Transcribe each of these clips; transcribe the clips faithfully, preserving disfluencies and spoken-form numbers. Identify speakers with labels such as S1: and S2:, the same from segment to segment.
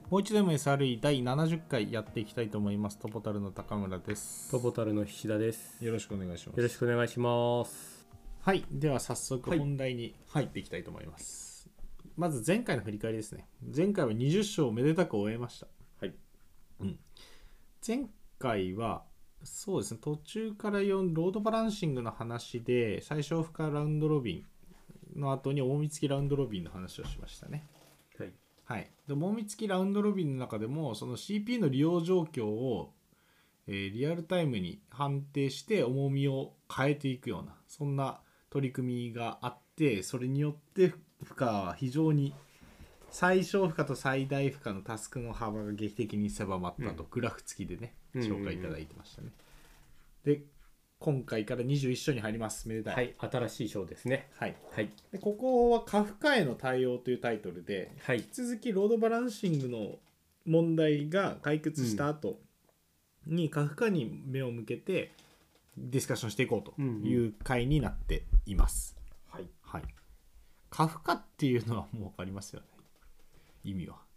S1: もう一度 エムエスアールイー だいななじゅっかいやっていきたいと思います。トポタルの高村です。
S2: トポタルの菱田です。
S1: よろしくお願いします。
S2: よろしくお願いします。
S1: はい、では早速本題に入っていきたいと思います。はい、まず前回の振り返りですね。前回はにじゅっしょうをめでたく終えました。
S2: はい。
S1: うん、前回はそうですね、途中からよんロードバランシングの話で最小負荷ラウンドロビンの後に大見付きラウンドロビンの話をしましたね。
S2: はい。
S1: はい、で大見付きラウンドロビンの中でもその シーピーユー の利用状況を、えー、リアルタイムに判定して重みを変えていくようなそんな取り組みがあって、それによって負荷は非常に最小負荷と最大負荷のタスクの幅が劇的に狭まったと、うん、グラフ付きでね紹介いただいてましたね。うんうんうん、で今回からにじゅういっしょうに入ります。めでたい。
S2: はい、新しい章ですね。
S1: はい、
S2: はい、
S1: でここは過負荷への対応というタイトルで、はい、引き続きロードバランシングの問題が解決した後に過負荷に目を向けてディスカッションしていこうという回になっています。うんうん、はい、はい、過負荷っていうのはもう分かりますよね、意味は。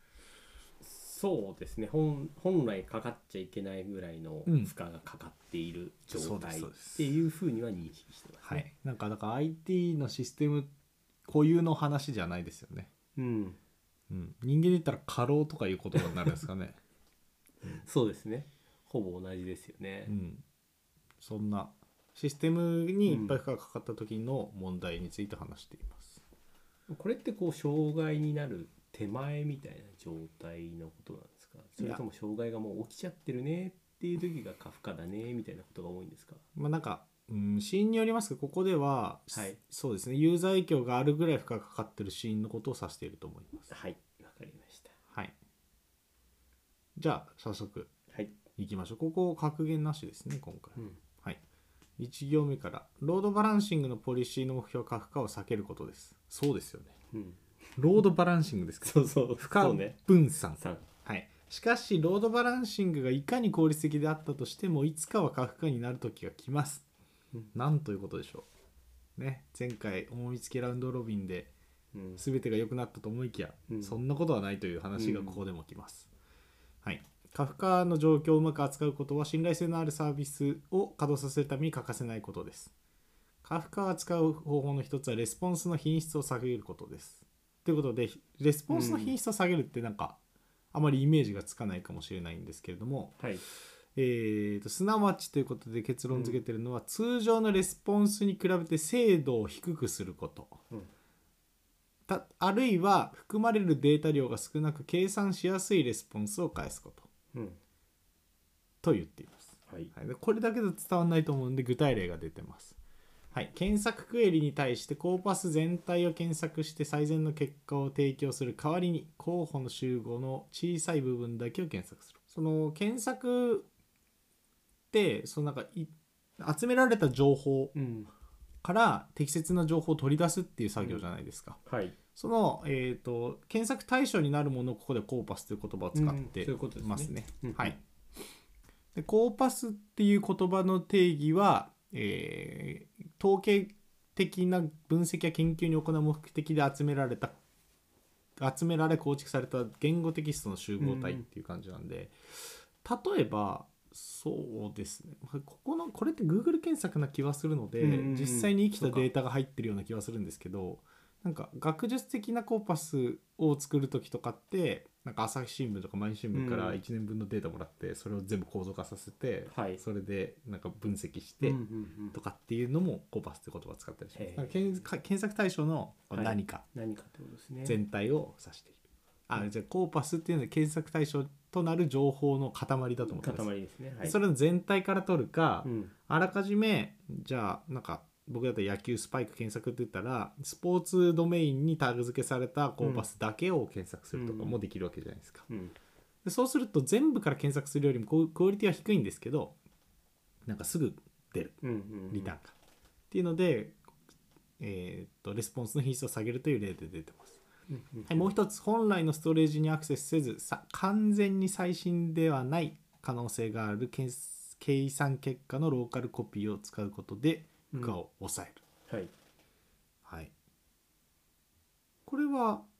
S2: そうですね、 本, 本来かかっちゃいけないぐらいの負荷がかかっている状態っていうふうには認識してますね。
S1: はい、なんかだから アイティー のシステム固有の話じゃないですよね。うんうん、人間で言ったら過労とかいう言葉になるんですかね。
S2: うん、そうですね、ほぼ同じですよね。
S1: うん、そんなシステムにいっぱい負荷がかかった時の問題について話しています。
S2: うん、これってこう障害になる手前みたいな状態のことなんですか？それとも障害がもう起きちゃってるねっていう時が過負荷だねみたいなことが多いんですか？
S1: まあなんか、うん、シーンによりますが、ここでは、はい、そうですね、ユーザー影響があるぐらい負荷がかかってるシーンのことを指していると思います。
S2: はい、わかりました。
S1: はい、じゃあ早速いきましょう。ここ格言なしですね今回。うん、はい、いち行目からロードバランシングのポリシーの目標は過負荷を避けることです。そうですよね。うん、ロードバランシングですから
S2: そうそう、
S1: 負荷分散、ね、はい、しかしロードバランシングがいかに効率的であったとしてもいつかは過負荷になる時が来ます。うん、なんということでしょうね。前回重みつきラウンドロビンで全てが良くなったと思いきや、うん、そんなことはないという話がここでも来ます。うん、はい、過負荷の状況をうまく扱うことは信頼性のあるサービスを稼働させるために欠かせないことです。過負荷を扱う方法の一つはレスポンスの品質を下げることです。ということでレスポンスの品質を下げるってなんか、うん、あまりイメージがつかないかもしれないんですけれども、はい、えー、とすなわちということで結論付けているのは、うん、通常のレスポンスに比べて精度を低くすること、うん、たあるいは含まれるデータ量が少なく計算しやすいレスポンスを返すこと、うん、と言っています。はいはい、これだけで伝わらないと思うんで具体例が出てます。はい、検索クエリに対してコーパス全体を検索して最善の結果を提供する代わりに候補の集合の小さい部分だけを検索する。その検索ってそのなんか集められた情報から適切な情報を取り出すっていう作業じゃないですか。うん、はい、その、えーと、検索対象になるものをここでコーパスという言葉を使ってますね。はい、でコーパスっていう言葉の定義は、えー、統計的な分析や研究に行う目的で集められた集められ構築された言語テキストの集合体っていう感じなんで、うん、例えばそうですね、ここのこれって Google 検索な気はするので、うんうん、実際に生きたデータが入ってるような気はするんですけど、なんか学術的なコーパスを作るときとかってなんか朝日新聞とか毎日新聞からいちねんぶんのデータもらってそれを全部構造化させて、うん、それでなんか分析してとかっていうのもコーパスって言葉を使ったりします。なんか検索対象の何か全体を指している。あ、じゃあコーパスっていうのは検索対象となる情報の塊だと思ってます。
S2: 塊ですね。はい、
S1: それの全体から取るか、うん、あらかじめじゃあなんか僕だったら野球スパイク検索って言ったらスポーツドメインにタグ付けされたコーパスだけを検索するとかもできるわけじゃないですか。うんうん、でそうすると全部から検索するよりもクオリティは低いんですけどなんかすぐ出る、うんうんうん、リターンがっていうので、えー、っとレスポンスの品質を下げるという例で出てます。はい、もう一つ本来のストレージにアクセスせずさ完全に最新ではない可能性がある計算結果のローカルコピーを使うことで負荷を抑える。うん、はい、はい、これは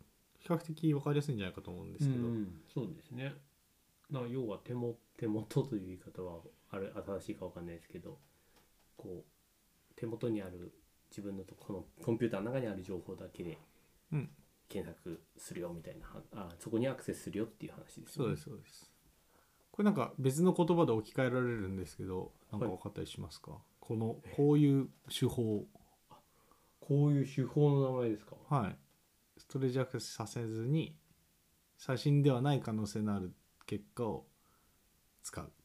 S1: 較的分かりやすいんじゃないかと思うんですけど、
S2: うんうん、そうですね。だから要は手も手元という言い方はあれ新しいか分かんないですけど、こう手元にある自分のとこのコンピューターの中にある情報だけで
S1: うん
S2: 検索するよみたいな、あそこにアクセスするよっていう話です
S1: そう
S2: よね。
S1: ですそうです。これなんか別の言葉で置き換えられるんですけど、なんか分かったりしますか、このこういう手法。
S2: こういう手法の名前ですか。
S1: はい、ストレージアクセスさせずに写真ではない可能性のある結果を使う。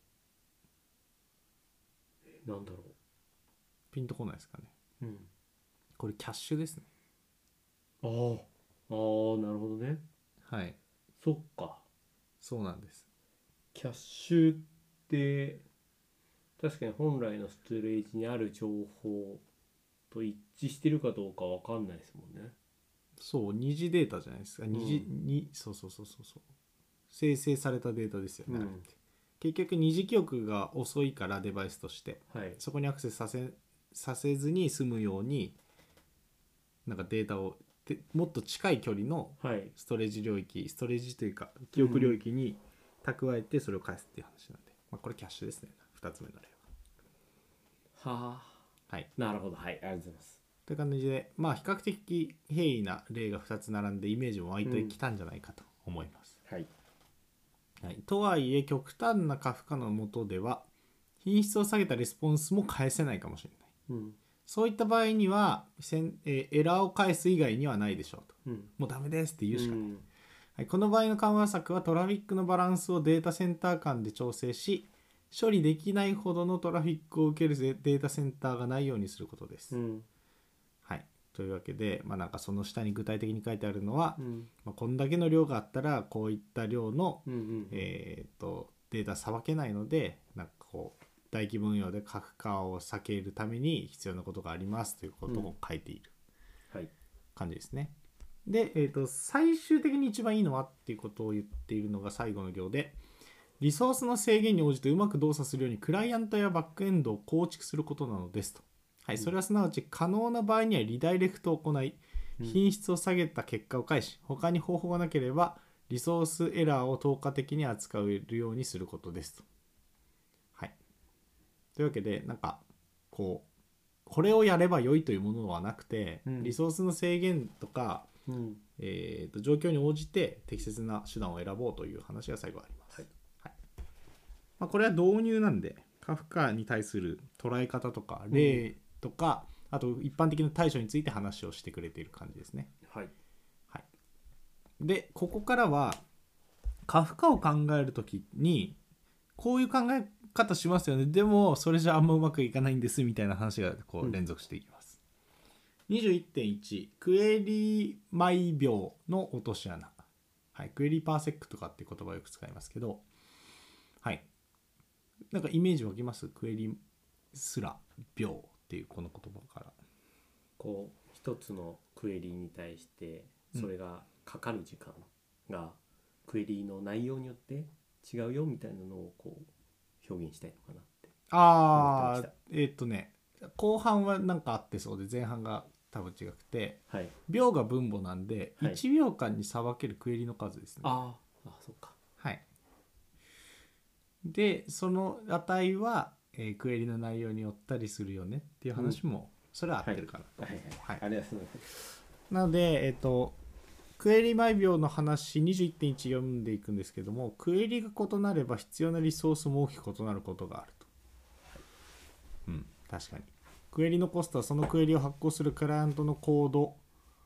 S2: えなんだろ
S1: ピンとこないですかね。
S2: う。うん
S1: これキャッシュですね。
S2: ああ、ああ、なるほどね。
S1: はい、
S2: そっか。
S1: そうなんです。
S2: キャッシュって確かに本来のストレージにある情報と一致してるかどうかわかんないですもんね。
S1: そう、二次データじゃないですか。二次、
S2: うん
S1: にそうそうそうそうそう。生成されたデータですよね、
S2: うん
S1: あれって結局二次記憶が遅いから、デバイスとして
S2: はい。
S1: そこにアクセスさせさせずに済むように、なんかデータをでもっと近い距離の
S2: はい。
S1: ストレージ領域、ストレージというか記憶領域に蓄えてそれを返すっていう話なんで、まあ、これキャッシュですね、ふたつめの例
S2: はあ。
S1: は。はい、
S2: なるほど。はい。ありがとうございます。
S1: という感じで、まあ比較的平易な例がふたつ並んでイメージも湧いてきたんじゃないかと思います。
S2: はい。
S1: はい、とはいえ極端なカフカの下では品質を下げたレスポンスも返せないかもしれない。
S2: うん。
S1: そういった場合にはせん、えーエラーを返す以外にはないでしょうと。
S2: うん。
S1: もうダメですって言うしかない。
S2: うん
S1: はい、この場合の緩和策はトラフィックのバランスをデータセンター間で調整し、処理できないほどのトラフィックを受けるデータセンターがないようにすることです。
S2: うん
S1: はい、というわけで、まあ、なんかその下に具体的に書いてあるのは、
S2: うん
S1: まあ、こんだけの量があったらこういった量の、
S2: うんうん
S1: えー、とデータさばけないので、なんかこう大規模運用でカフカを避けるために必要なことがありますということを書いている
S2: はい。
S1: 感じですね。で、えー、と最終的に一番いいのはっていうことを言っているのが最後の行で、リソースの制限に応じてうまく動作するようにクライアントやバックエンドを構築することなのですと。はい、それはすなわち可能な場合にはリダイレクトを行い、品質を下げた結果を返し、他に方法がなければリソースエラーを透過的に扱えるようにすることですと。はい、というわけで、なんかこうこれをやれば良いというものはなくて、
S2: うん
S1: リソースの制限とか、
S2: うん
S1: えー、と状況に応じて適切な手段を選ぼうという話が最後あります。
S2: はい
S1: はい、まあ、これは導入なんで、カフカに対する捉え方とか例とか、うん、あと一般的な対処について話をしてくれている感じですね。
S2: はい。
S1: はい、でここからはカフカを考えるときにこういう考え方しますよね、でもそれじゃあんまうまくいかないんですみたいな話がこう連続していきます。うん、にじゅういってんいち クエリ毎秒の落とし穴、はい、クエリパーセックとかっていう言葉をよく使いますけど、はい、なんかイメージ湧きます？クエリすら秒っていうこの言葉から。
S2: こう一つのクエリに対してそれがかかる時間がクエリの内容によって違うよみたいなのをこう表現したいのかなって。
S1: ああ、えー、っとね後半はなんかあってそうで、前半が多分違くて、
S2: はい、
S1: 秒が分母なんで、
S2: はい、
S1: いちびょうかんにさばけるクエリの数ですね。
S2: ああ、そうか。
S1: はい。でその値は、えー、クエリの内容によったりするよねっていう話も、うん、それは合ってるかなと。
S2: はいはいはい、ありがとうございます。
S1: なので、えっとクエリ毎秒の話 にじゅういってんいち 読んでいくんですけども、クエリが異なれば必要なリソースも大きく異なることがあると。うん、確かにクエリのコストはそのクエリを発行するクライアントのコード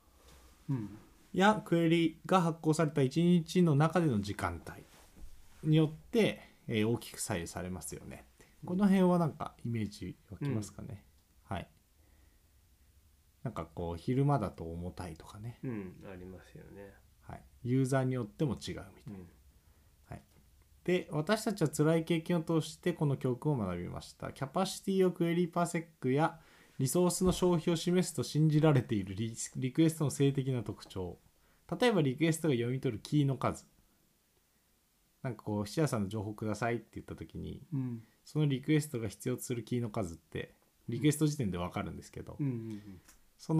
S1: やクエリが発行されたいちにちの中での時間帯によって、えー、大きく左右されますよねって。この辺はなんかイメージ湧きますかね。うん、はい。なんかこう昼間だと重たいとかね、
S2: うん、ありますよね。
S1: はい、ユーザーによっても違うみたいな。うん、はい、で私たちは辛い経験を通してこの教訓を学びました。キャパシティをクエリパーセックやリソースの消費を示すと信じられている リ, リクエストの性的な特徴、例えばリクエストが読み取るキーの数、なんかこう質屋さんの情報くださいって言った時に、うん、そのリクエストが必要とするキーの数ってリクエスト時点で分かるんですけど、うんうんうん、その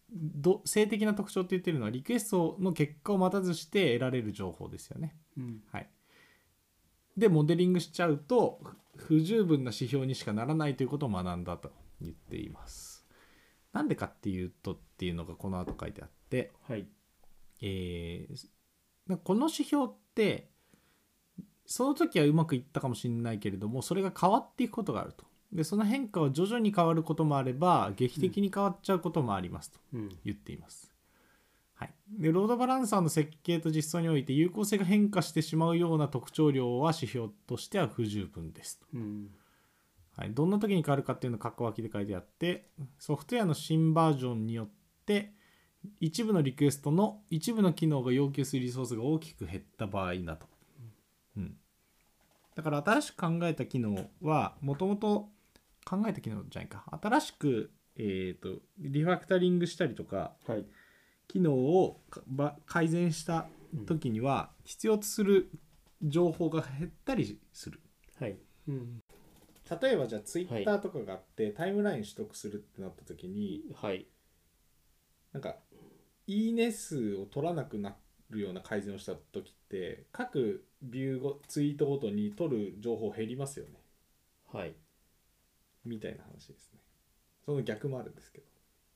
S1: ど性的な特徴って言ってるのはリクエストの結果を待たずして得られる情報ですよね。
S2: うん
S1: はい、でモデリングしちゃうと不十分な指標にしかならないということを学んだと言っています。なんでかっていうとっていうのがこの後書いてあって、
S2: はい
S1: えー、この指標ってその時はうまくいったかもしれないけれどもそれが変わっていくことがあると。でその変化は徐々に変わることもあれば劇的に変わっちゃうこともありますと言っています。はい、でロードバランサーの設計と実装において有効性が変化してしまうような特徴量は指標としては不十分ですと。
S2: うん
S1: はい、どんな時に変わるかっていうのを括弧脇で書いてあってソフトウェアの新バージョンによって一部のリクエストの一部の機能が要求するリソースが大きく減った場合だと。うん、だから新しく考えた機能はもともと考えた機能じゃないか新しく、えーと、リファクタリングしたりとか、
S2: はい、
S1: 機能を改善した時には必要とする情報が減ったりする。
S2: はいうん、
S1: 例えばじゃあツイッターとかがあって、はい、タイムライン取得するってなった時に、
S2: はい、
S1: なんかいいね数を取らなくなるような改善をした時って各ビューごツイートごとに取る情報減りますよね。
S2: はい、
S1: みたいな話ですね。その逆もあるんですけ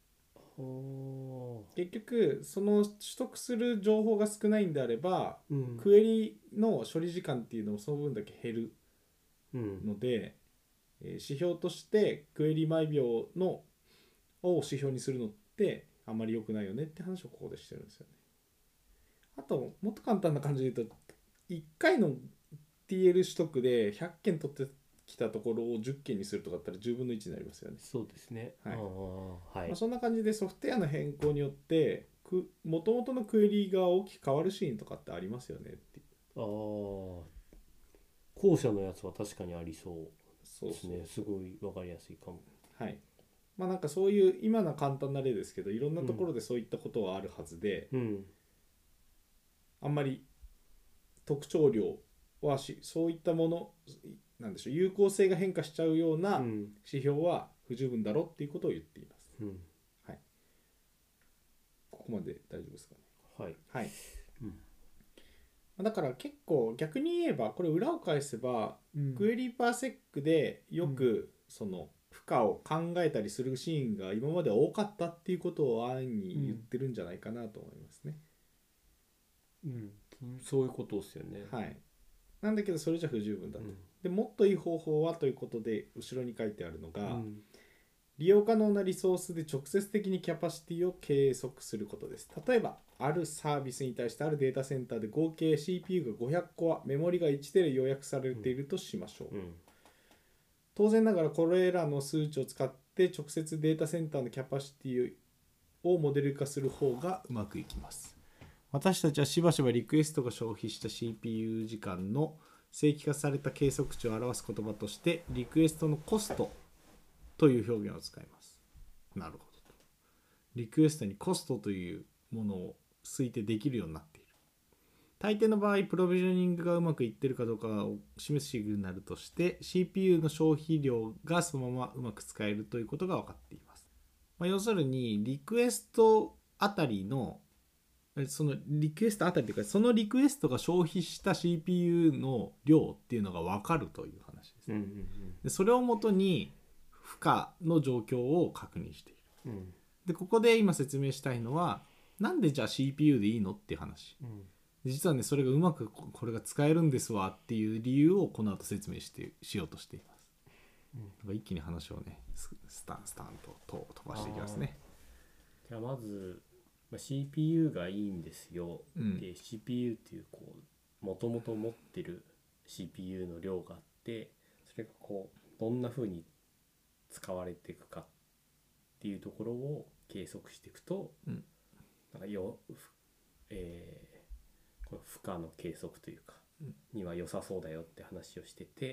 S1: ど、結局その取得する情報が少ないんであれば、うん、クエリの処理時間っていうのもその分だけ減るので、うん、指標としてクエリ毎秒のを指標にするのってあんまり良くないよねって話をここでしてるんですよね。あともっと簡単な感じで言うといっかいの ティーエル 取得でひゃっけん取ってきたところをじゅっけんにするとかだったらじゅうぶんのいちになりますよね。
S2: そうですね。
S1: はい。
S2: あ、はい、
S1: まあ、そんな感じでソフトウェアの変更によってもともとのクエリが大きく変わるシーンとかってありますよねっていう。
S2: ああ、後者のやつは確かにありそうですね。すごい分かりやすいかも。
S1: はい。まあなんかそういう今の簡単な例ですけどいろんなところでそういったことはあるはずで、
S2: うん、
S1: あんまり特徴量はしそういったものなんでしょう有効性が変化しちゃうような指標は不十分だろっていうことを言っています。
S2: うん、
S1: はい。ここまで大丈夫ですかね。
S2: はい。
S1: はい。うん、だから結構逆に言えばこれ裏を返せば、うん、クエリパーセックでよくその負荷を考えたりするシーンが今まで多かったっていうことを安易に言ってるんじゃないかなと思いますね。
S2: うん、うん、そういうことですよね。
S1: はい。なんだけどそれじゃ不十分だと、うん、でもっといい方法はということで後ろに書いてあるのが、うん、利用可能なリソースで直接的にキャパシティを計測することです。例えばあるサービスに対してあるデータセンターで合計 シーピーユー がごひゃっこはメモリがいちテラ要約されているとしましょう、うんうん、当然ながらこれらの数値を使って直接データセンターのキャパシティをモデル化する方がうまくいきます。私たちはしばしばリクエストが消費した シーピーユー 時間の正規化された計測値を表す言葉としてリクエストのコストという表現を使います。なるほど。リクエストにコストというものを推定できるようになっている。大抵の場合プロビジョニングがうまくいっているかどうかを示すシグナルとして シーピーユー の消費量がそのままうまく使えるということが分かっています。まあ、要するにリクエストあたりのそのリクエストあたりというかそのリクエストが消費した シーピーユー の量っていうのが分かるという話です、
S2: うんうんうん、
S1: でそれをもとに負荷の状況を確認している、
S2: うん、
S1: でここで今説明したいのはなんでじゃあ シーピーユー でいいのっていう話、うん、実はねそれがうまくこれが使えるんですわっていう理由をこの後説明してしようとしています、うん、なんか一気に話をねスタンスタンと飛ばしていきますね。
S2: じゃあまずシーピーユー がいいんですよ、うん、で シーピーユー っていうこうもともと持ってる シーピーユー の量があってそれがこうどんな風に使われていくかっていうところを計測していくと、うん、なんかよ、えー、この負荷の計測というか、うん、には良さそうだよって話をしてて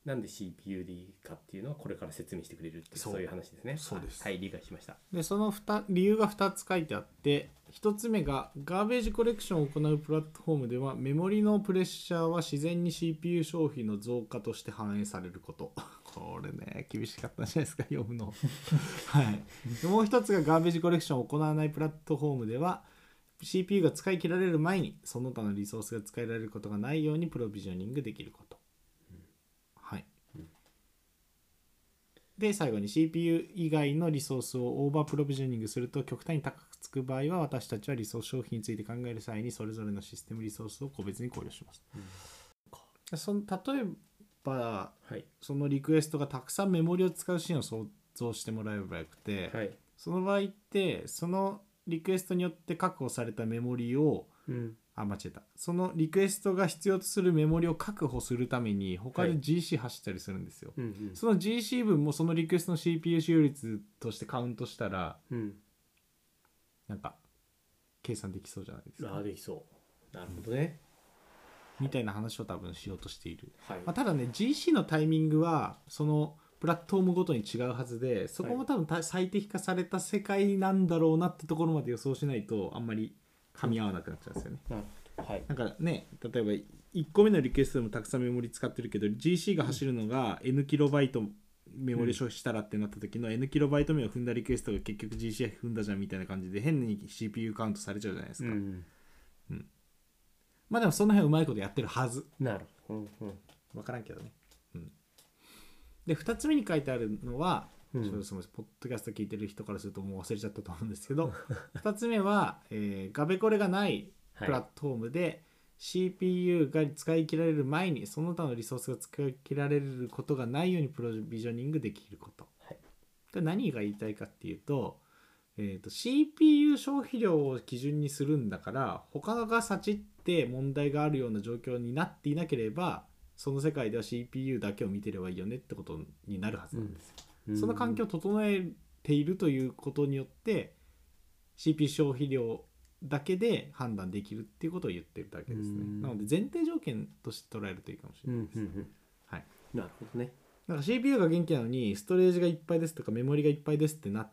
S2: なんで シーピーユー でいいかっていうのはこれから説明してくれるっていう
S1: そう
S2: そういう話ですね。
S1: そうです
S2: はい、理解しました。
S1: でそのふた理由がふたつ書いてあって、ひとつめがガーベージコレクションを行うプラットフォームではメモリのプレッシャーは自然に シーピーユー 消費の増加として反映されること。これね厳しかったんじゃないですか読むのはいでもう一つがガーベージコレクションを行わないプラットフォームでは シーピーユー が使い切られる前にその他のリソースが使えられることがないようにプロビジョニングできること、うん、はい、うん、で最後に シーピーユー 以外のリソースをオーバープロビジョニングすると極端に高くつく場合は私たちはリソース消費について考える際にそれぞれのシステムリソースを個別に考慮します、うん、その例えば、はい、そのリクエストがたくさんメモリを使うシーンを想像してもらえればよくて、はい、その場合ってそのリクエストによって確保されたメモリを、うん、あ間違えたそのリクエストが必要とするメモリを確保するために他で ジーシー 走ったりするんですよ、はい、うんうん、その ジーシー 分もそのリクエストの シーピーユー 使用率としてカウントしたら、うん、なんか計算できそうじゃないですか。
S2: あできそうなるほどね、
S1: うん、みたいな話を多分しようとしている、
S2: はい、
S1: まあ、ただね ジーシー のタイミングはそのプラットフォームごとに違うはずでそこも多分最適化された世界なんだろうなってところまで予想しないとあんまり噛み合わなくなっちゃうんですよね、
S2: うんはい、
S1: だからね例えばいっこめのリクエストでもたくさんメモリ使ってるけど ジーシー が走るのが N キロバイトメモリ消費したらってなった時の N キロバイト目を踏んだリクエストが結局 ジーシー 踏んだじゃんみたいな感じで変に シーピーユー カウントされちゃうじゃないですか、うんうん、まあでもその辺うまいことやってるはず。
S2: なるほど、うんうん、
S1: 分からんけどね、うん、でふたつめに書いてあるのは、うん、そうですポッドキャスト聞いてる人からするともう忘れちゃったと思うんですけどふたつめは、えー、ガベコレがないプラットフォームで、はい、シーピーユー が使い切られる前にその他のリソースが使い切られることがないようにプロビジョニングできること、はい、これ何が言いたいかっていうと、えーと、シーピーユー 消費量を基準にするんだから他がさちって問題があるような状況になっていなければその世界では シーピーユー だけを見てればいいよねってことになるはずなんですよ、うん、その環境を整えているということによって シーピーユー 消費量だけで判断できるっていうことを言ってるだけですね。なので前提条件として捉えるといいかもしれないです、うんうんうん、はい、
S2: なるほどね。
S1: だから シーピーユー が元気なのにストレージがいっぱいですとかメモリがいっぱいですってなって、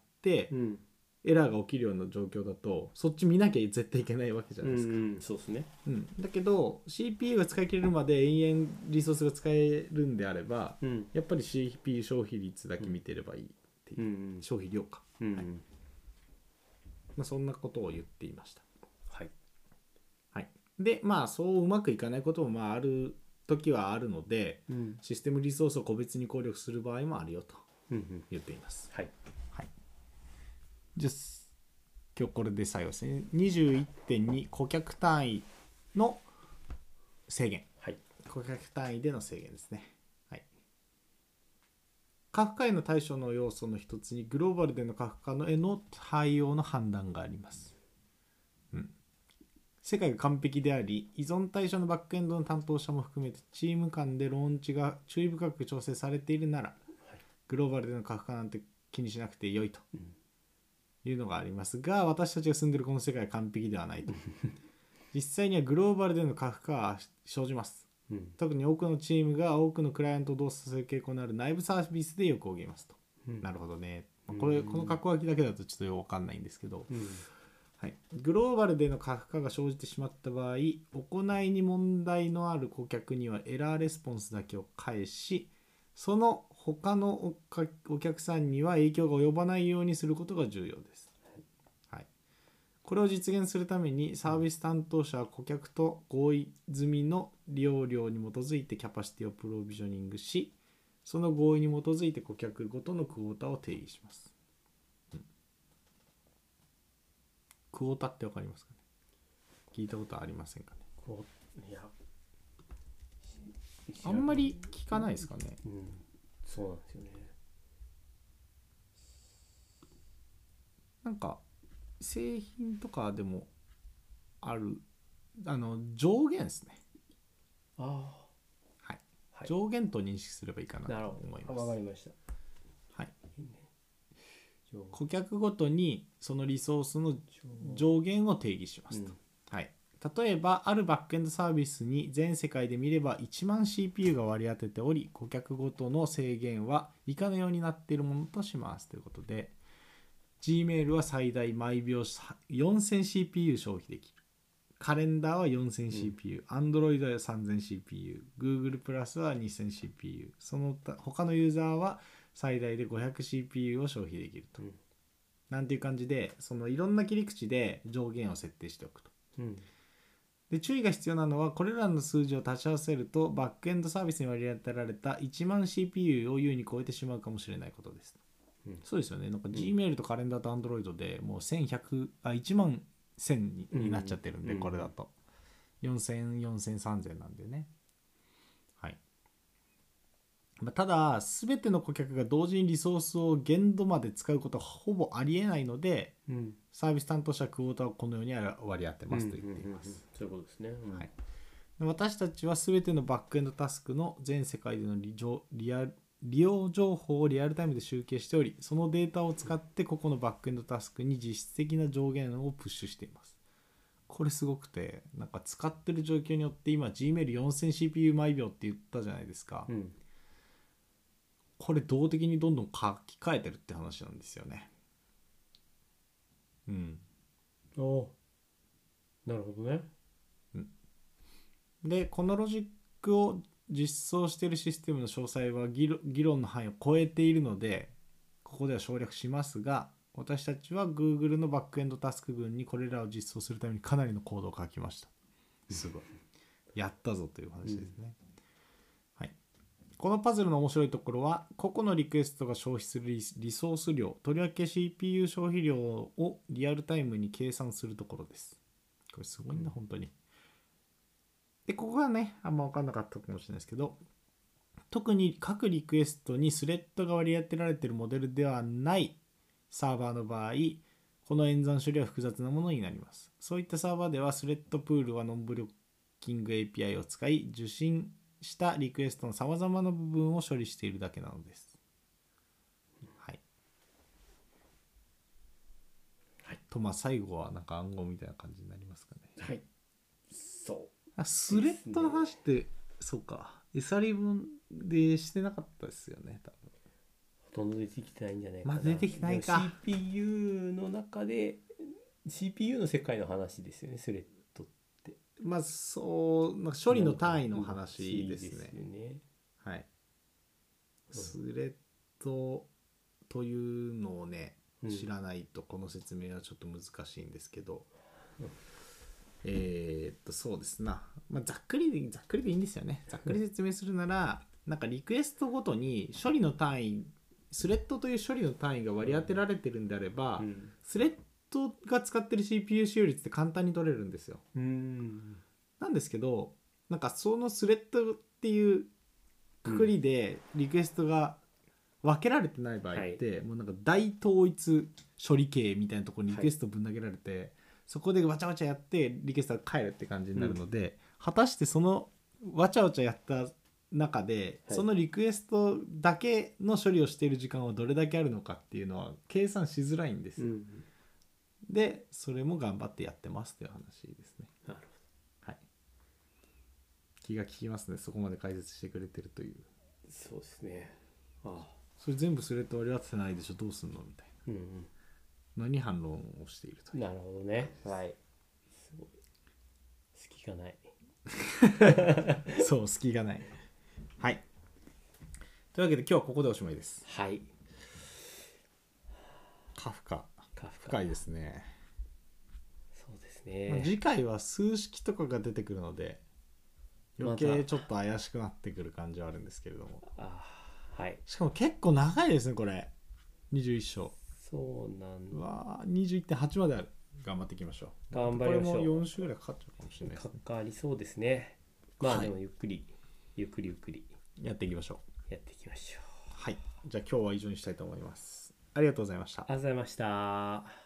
S1: うん、エラーが起きるような状況だとそっち見なきゃ絶対いけないわけじゃないですか、
S2: うんうん、そうですね、
S1: うん、だけど シーピーユー が使い切れるまで永遠リソースが使えるんであれば、うん、やっぱり シーピーユー 消費率だけ見てればいいっていう、うんうん、消費量か、うんうん、はい、まあ、そんなことを言っていました。
S2: はい、
S1: はい、でまあそううまくいかないこともまあある時はあるので、うん、システムリソースを個別に考慮する場合もあるよと言っています、うんうん、はい、はい、じゃあ今日これで最後ですね。にじゅういってんに 顧客単位の制限、はい、顧客単位での制限ですね、はい、カフカへの対処の要素の一つにグローバルでのカフカへの対応の判断があります、うん、世界が完璧であり依存対象のバックエンドの担当者も含めてチーム間でローンチが注意深く調整されているなら、はい、グローバルでのカフカなんて気にしなくて良いと、うんいうのがありますが私たちが住んでいるこの世界は完璧ではないと実際にはグローバルでの過負荷は生じます、うん、特に多くのチームが多くのクライアントを動作する傾向のある内部サービスでよく起きますと、うん、なるほどね、まあ、これこの括弧書きだけだとちょっとよく分かんないんですけど、うんはい、グローバルでの過負荷が生じてしまった場合行いに問題のある顧客にはエラーレスポンスだけを返しその他のお客さんには影響が及ばないようにすることが重要です、はい、これを実現するためにサービス担当者は顧客と合意済みの利用量に基づいてキャパシティをプロビジョニングしその合意に基づいて顧客ごとのクォータを定義します、うん、クォータって分かりますかね。聞いたことありませんかね。
S2: いや
S1: あんまり聞かないですかね、
S2: うん、そうなんですよね。
S1: なんか製品とかでもあるあの上限ですね。
S2: ああ、
S1: はい、はい、上限と認識すればいいかなと思います。
S2: わかりました。
S1: はい。顧客ごとにそのリソースの上限を定義しますと、うん、はい。 例えばあるバックエンドサービスに全世界で見ればいちまん シーピーユー が割り当てており、顧客ごとの制限は以下のようになっているものとしますということで、 Gmail は最大毎秒 よんせんシーピーユー 消費できる。カレンダーは よんせんシーピーユー、うん、Android は さんぜんシーピーユー、Google プラスは にせんシーピーユー、その他他のユーザーは最大で ごひゃくシーピーユー を消費できると、うん、なんていう感じで、そのいろんな切り口で上限を設定しておくと、うん、で注意が必要なのは、これらの数字を足し合わせるとバックエンドサービスに割り当てられたいちまん シーピーユー を優に超えてしまうかもしれないことです、うん、そうですよね。なんか Gmail とカレンダーと Android でもうせんひゃくあいちまんせんに、になっちゃってるんで、うん、これだとよんせん、よんせん、さんぜんなんでね。はい。まあ、ただ全ての顧客が同時にリソースを限度まで使うことはほぼありえないので、うん、サービス担当者クォーターをこのように割り当てますと言っています、うんうんうんうん、
S2: そういうことですね、うん、
S1: はい。私たちは全てのバックエンドタスクの全世界での 利, リア利用情報をリアルタイムで集計しており、そのデータを使って個々のバックエンドタスクに実質的な上限をプッシュしています。これすごくて、なんか使ってる状況によって今 Gmailよんせんシーピーユー 毎秒って言ったじゃないですか、うん、これ動的にどんどん書き換えてるって話なんですよね。うん。
S2: おなるほどね、
S1: うん、でこのロジックを実装しているシステムの詳細は議論の範囲を超えているのでここでは省略しますが、私たちは Google のバックエンドタスク群にこれらを実装するためにかなりのコードを書きました。すごいやったぞという話ですね、うんはい、このパズルの面白いところは、個々のリクエストが消費するリソース量、とりわけ シーピーユー 消費量をリアルタイムに計算するところです。これすごいな本当に。でここがねあんま分かんなかったかもしれないですけど、特に各リクエストにスレッドが割り当てられているモデルではないサーバーの場合、この演算処理は複雑なものになります。そういったサーバーではスレッドプールはノンブロッキング エーピーアイ を使い、受信したリクエストのさまざまな部分を処理しているだけなのです。はい。はい、とまあ最後はなんか暗号みたいな感じになりますかね。
S2: はい。そう。
S1: あスレッドの話って、そうか。エサリ分でしてなかったですよね、多分。
S2: ほとんど出てきてないんじゃないかな。
S1: まあ出てきてないか。
S2: シーピーユー の中で シーピーユー の世界の話ですよね、スレッドって。
S1: まあそうなんか処理の単位の話ですね。ですね。はい。スレッドというのをね、知らないとこの説明はちょっと難しいんですけど、うん、えー、っとそうですな、まあ、ざっくりでざっくりでいいんですよね。ざっくり説明するなら、なんかリクエストごとに処理の単位、スレッドという処理の単位が割り当てられてるんであれば、うん、スレッドが使ってる シーピーユー 使用率って簡単に取れるんですよ。うんなんですけど、なんかそのスレッドっていうくくりでリクエストが分けられてない場合って、うん、もうなんか大統一処理系みたいなところにリクエストぶん投げられて、はい、そこでわちゃわちゃやってリクエストが返るって感じになるので、うん、果たしてそのわちゃわちゃやった中で、はい、そのリクエストだけの処理をしている時間はどれだけあるのかっていうのは計算しづらいんですよ、うん、でそれも頑張ってやってますという話ですね。なるほど、はい、気が利きますね、そこまで解説してくれてるという。
S2: そうですね。ああ、
S1: それ全部スレッド割り当ててないでしょ、どうすんのみたいな、うんうん、何反論をしているという。
S2: なるほどね。はい、すごい隙がない
S1: そう隙がない。はい、というわけで今日はここでおしまいです。
S2: はい。
S1: カフカ、カフカ深いですね。
S2: そうですね、
S1: まあ、次回は数式とかが出てくるので余計ちょっと怪しくなってくる感じはあるんですけれども、
S2: あ、はい、
S1: しかも結構長いですねこれ。にじゅういっ章。
S2: そうなんだ。
S1: うわ にじゅういってんはち まである。頑張っていきましょう。
S2: 頑張りましょう。
S1: これもよん週ぐらいかかっちゃうかもしれないですね。
S2: かかりそうですね。まあ、はい、でもゆっくりゆっくりゆっくり
S1: やっていきましょ
S2: う。やっていきましょう。
S1: はい。じゃあ今日は以上にしたいと思います。ありがとうございました。
S2: ありがとうございました。